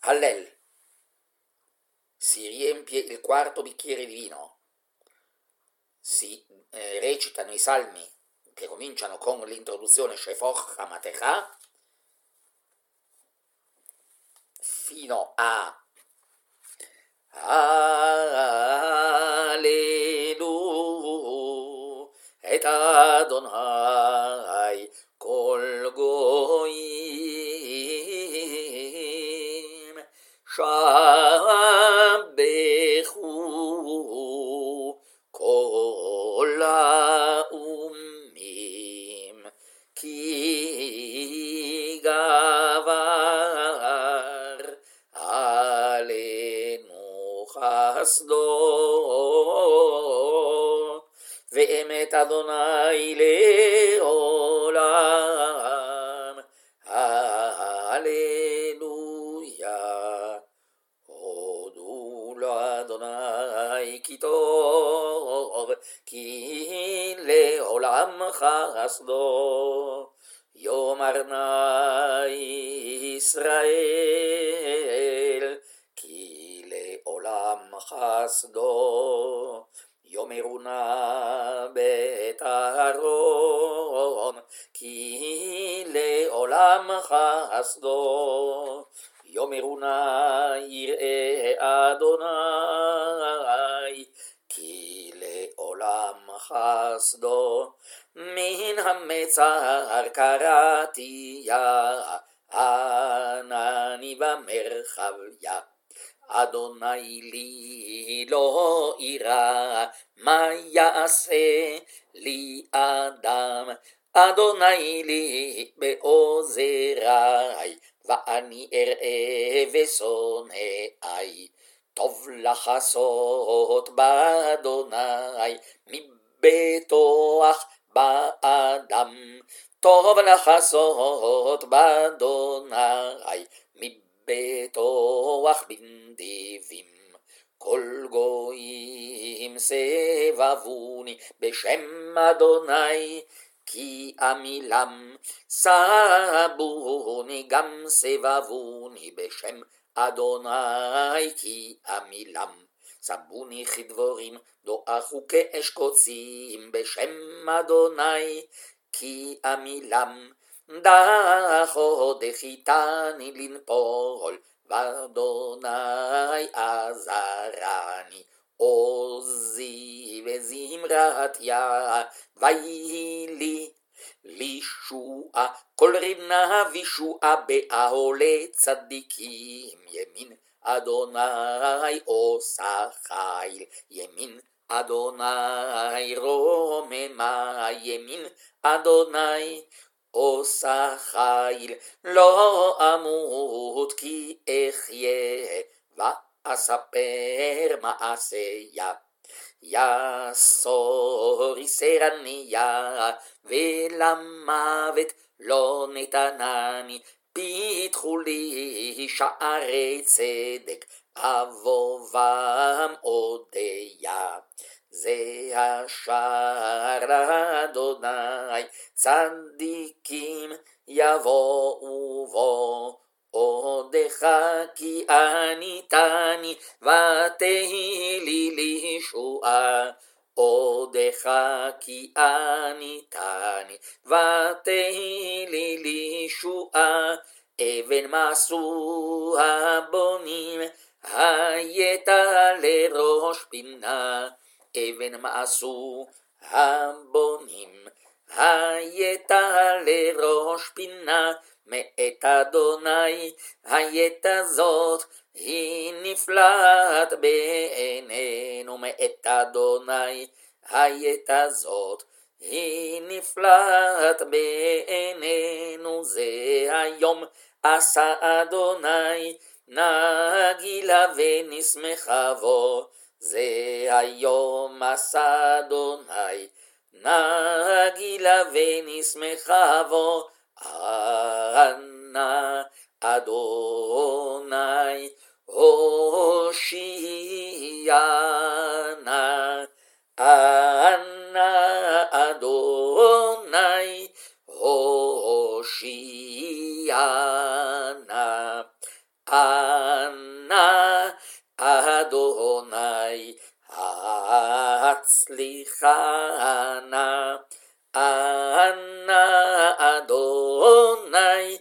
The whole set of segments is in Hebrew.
Hallel. Si riempie il quarto bicchiere di vino, si recitano i salmi che cominciano con l'introduzione Shefoch Hamatecha fino a Allelu et Adonai kol goyim shabechu kol ha'umim ki gavar alenu chasdo ve'emet Adonai le'olam. Alleluia. Hodu lo Adonai ki tov ki le'olam chasdo. Yomar na Israel ki le'olam chasdo. Yomeruna bet Aaron ki le'olam chasdo. Yomeruna yir'e Adonai ki le'olam chasdo. Min hametzar karati ya anani b'merchav ya. Adonai li lo ira ma ya'aseh li adam. Adonai li be'ozerai va'ani er'e ve'sonei. Tov lachasot ba'Adonai מבטוח באדם. טוב לחסות באדוני מבטוח בנדיבים. כל גויים סבבוני בשם אדוני כי עמילם. סבוני גם סבבוני בשם אדוני כי עמילם. סבוני כדבורים דועכו כאש קוצים בשם אדוני כי עמילם. דחו דחיתני לנפול ואדוני עזרני. עוזי וזמרת יהי לי לישועה. כל רינה וישועה באהלי צדיקים. ימין אדוני עושה חיל. ימין אדוני רוממה. ימין אדוני עושה חיל. לא אמות כי אחיה ואספר מעשיה. יסור יסרניה ולמוות לא נתנני. פיתחו לי שערי צדק אבובם אודיה. זה השער לאדוני צדיקים יבואו בו. עודך כי עניתני ותהי לי לישועה. עודך כי עניתני ותהי לי לישועה. אבן מעשו הבונים הייתה לראש פינה. אבן מעשו הבונים הייתה לראש פינה. מאת אדוני הייתה זאת היא נפלאת בעינינו. מאת אדוני הייתה זאת היא נפלאת בעינינו. זה היום עשה אדוני נגילה ונשמחה בו. זה היום עשה אדוני נגילה ונשמחה בו. אנא אדוני הושיענה. אנא אדוני הושיענה. אנא אדוני הצליחנה, אנא אדוני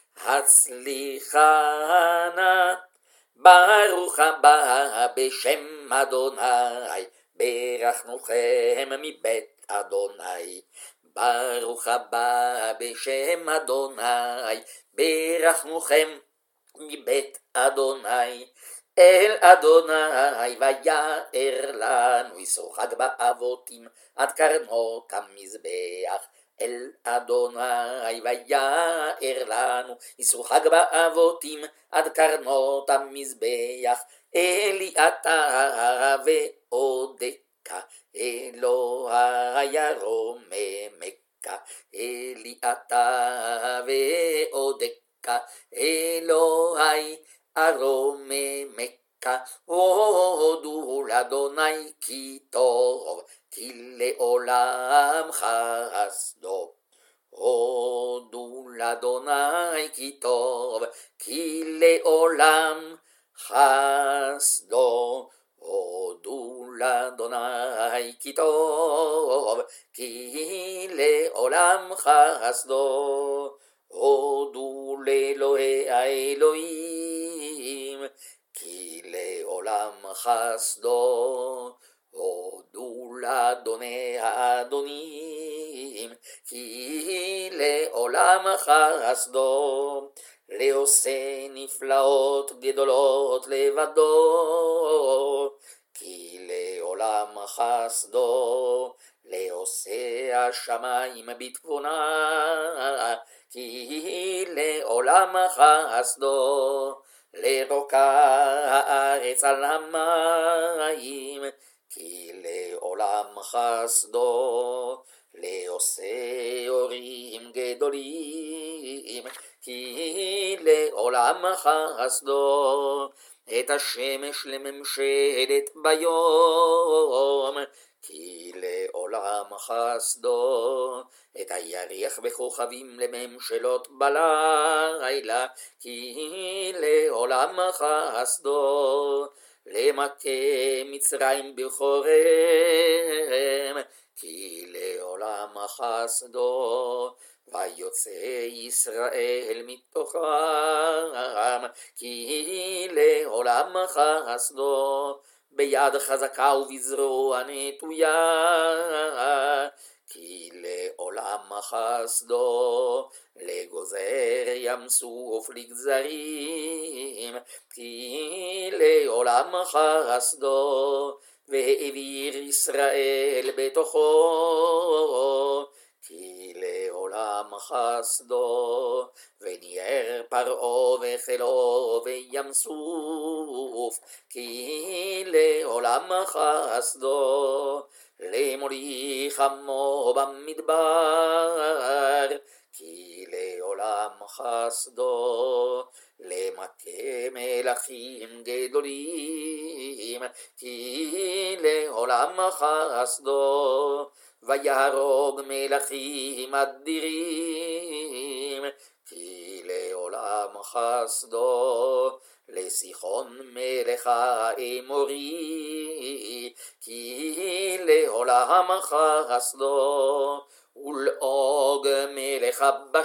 הצליחנה, ברוך הבא בשם אדוני, ברכנוכם מבית אדוני. ברוך הבא בשם אדוני, ברכנוכם מבית אדוני. אל אדוני ויער לנו, איסור חג באבותים עד קרנות המזבח. אל אדוני ויער לנו, איסור חג באבותים עד קרנות המזבח. אלי אתה ועודך, אלוהי ארוממך. אלי אתה ועודך, אלוהי ארוממך. הודו לאדוני כי טוב, כי לעולם חסדו. הודו לאדוני כי טוב, כי לעולם חסדו. הודו לאדוני כי טוב, כי לעולם חסדו. הודו לאלוהי האלוהים, כי לעולם חסדו. הודו לאדוני האדונים, כי לעולם חסדו. לעושה נפלאות גדולות לבדו, כי לעולם חסדו. לעושה השמיים בתבונה, כי לעולם חסדו. לרוקע הארץ על המים, כי לעולם חסדו. לעושה אורים גדולים, כי לעולם חסדו. את השמש לממשלת ביום, כי לעולם חסדו. את הירח וכוכבים לממשלות בלילה, כי לעולם חסדו. למכה מצרים בחורם, כי לעולם חסדו. ויוצא ישראל מתוכם, כי לעולם חסדו. ביד חזקה ובזרוע נטויה, כי לעולם חסדו. לגוזר ים סוף לגזרים, כי לעולם חסדו. והעביר ישראל בתוכו, כי לעולם חסדו. וניער פרעה וחילו וים סוף, כי לעולם חסדו. למוליך עמו במדבר, כי לעולם חסדו. למכה מלכים גדולים, כי לעולם חסדו. ויהרוג מלכים אדירים, כי לעולם חסדו. לסיחון מלך האמורי, כי לעולם חסדו. ולעוג מלך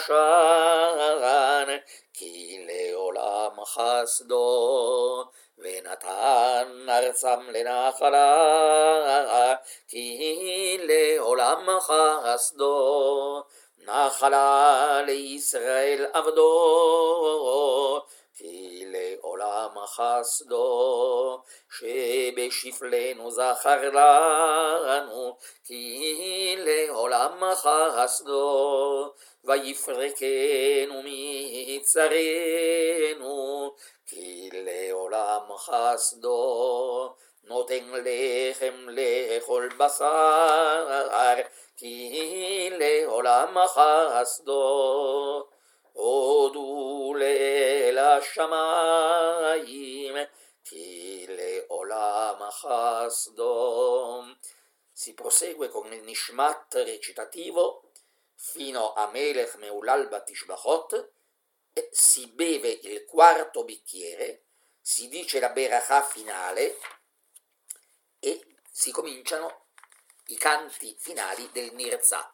הבשן, כי לעולם חסדו. ונתן ארצם לנחלה, כי לעולם חסדו. נחלה לישראל עבדו, כי לעולם חסדו. שבשפלנו זכר לנו, כי לעולם חסדו. ויפרקנו מיצרנו, כי לעולם חסדו. נותן לחם לאכול בשר, כי לעולם חסדו. הודו לאל השמיים, כי לעולם xasdo. Si prosegue con il Nishmat recitativo fino a Melech Meulal Batishbachot, si beve il quarto bicchiere, si dice la berachà finale e si cominciano i canti finali del Nirza.